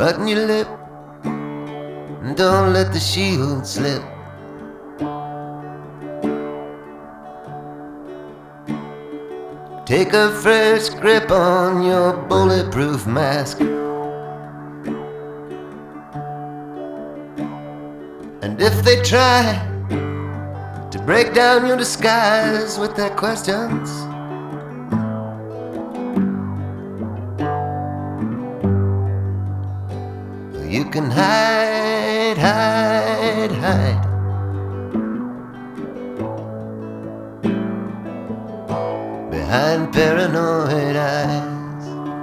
button your lip and don't let the shield slip. Take a fresh grip on your bulletproof mask. And if they try to break down your disguise with their questions, you can hide, hide, hide. Behind paranoid eyes.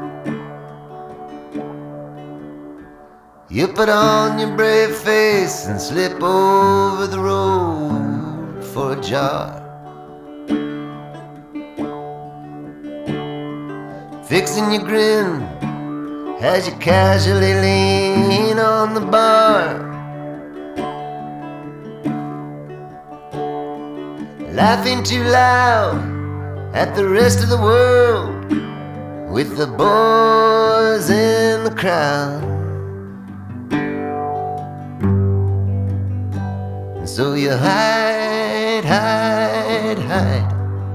You put on your brave face and slip over the road for a jar. Fixing your grin as you casually lean on the bar. Laughing too loud at the rest of the world with the boys in the crowd. And so you hide, hide, hide.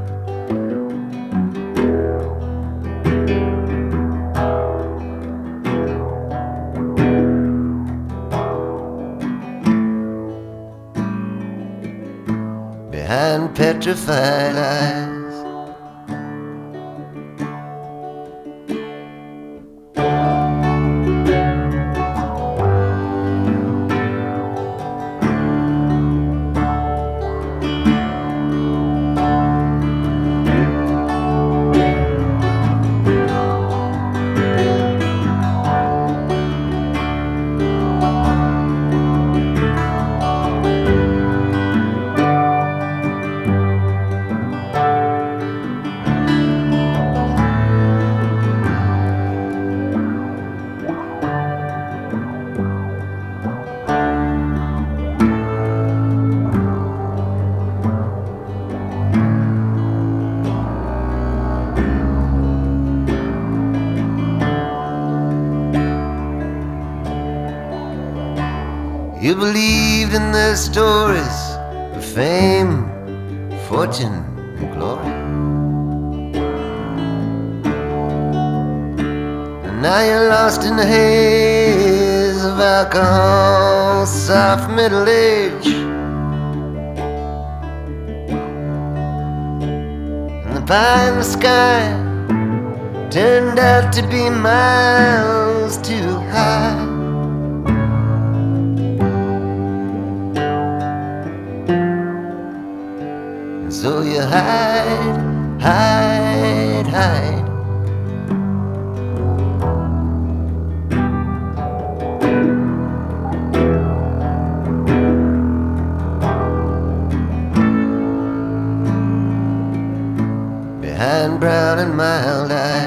Behind petrified eyes. You believed in their stories of fame, fortune, and glory. And now you're lost in the haze of alcohol, soft middle age. And the pie in the sky turned out to be miles too high. So you hide, hide, hide. Behind brown and mild eyes.